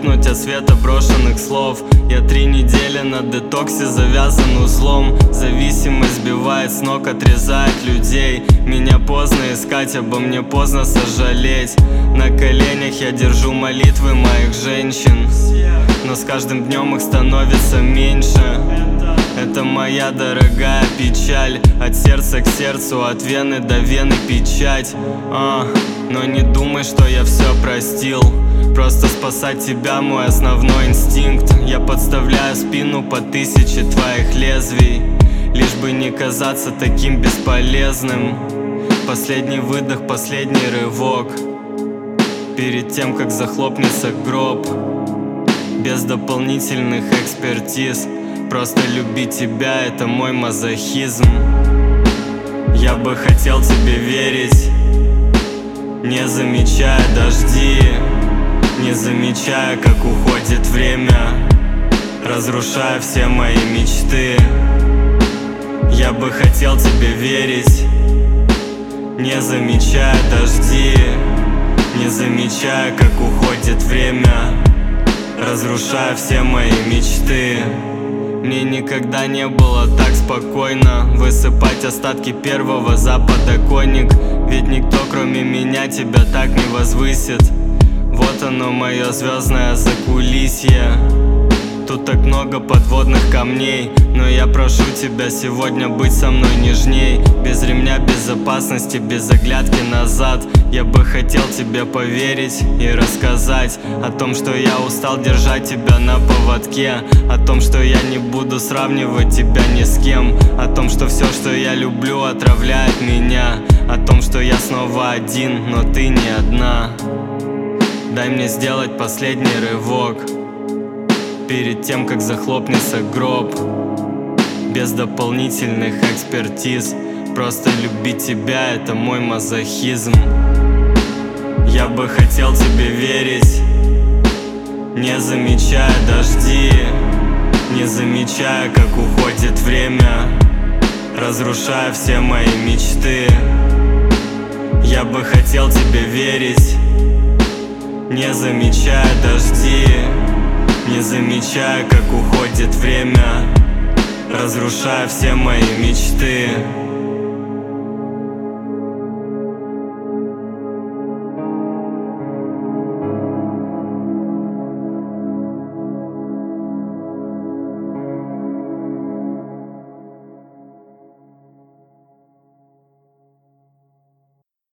ослепнуть от света брошенных слов. Я 3 недели на детоксе, завязан узлом. Зависимость сбивает с ног, отрезает людей. Меня поздно искать, обо мне поздно сожалеть. На коленях я держу молитвы моих женщин, но с каждым днем их становится меньше. Это моя дорогая печаль, от сердца к сердцу, от вены до вены печать. Но не думай, что я все простил. Просто спасать тебя мой основной инстинкт. Я подставляю спину по 1000 твоих лезвий, лишь бы не казаться таким бесполезным. Последний выдох, последний рывок, перед тем, как захлопнется гроб. Без дополнительных экспертиз, просто любить тебя — это мой мазохизм. Я бы хотел тебе верить, не замечая дожди, не замечая, как уходит время, разрушая все мои мечты. Я бы хотел тебе верить, не замечая дожди, не замечая, как уходит время, разрушая все мои мечты. Мне никогда не было так спокойно высыпать остатки первого за подоконник. Ведь никто, кроме меня, тебя так не возвысит. Вот оно, мое звездное закулисье. Тут так много подводных камней, но я прошу тебя сегодня быть со мной нежней. Без ремня безопасности, без оглядки назад. Я бы хотел тебе поверить и рассказать о том, что я устал держать тебя на поводке. О том, что я не буду сравнивать тебя ни с кем. О том, что все, что я люблю, отравляет меня. О том, что я снова один, но ты не одна. Дай мне сделать последний рывок, перед тем, как захлопнется гроб. Без дополнительных экспертиз, просто любить тебя — это мой мазохизм. Я бы хотел тебе верить, не замечая дожди, не замечая, как уходит время, разрушая все мои мечты. Я бы хотел тебе верить, не замечая дожди, не замечая, как уходит время, разрушая все мои мечты.